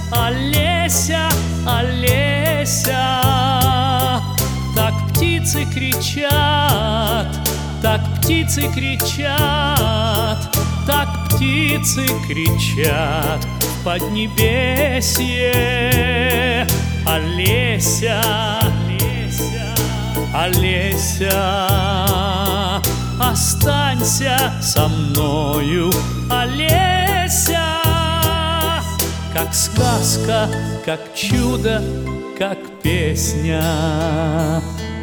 Олеся, Олеся. Так птицы кричат, так птицы кричат, так птицы кричат в поднебесье. Олеся, Олеся, Олеся, останься со мною, Олеся. Как сказка, как чудо, как песня.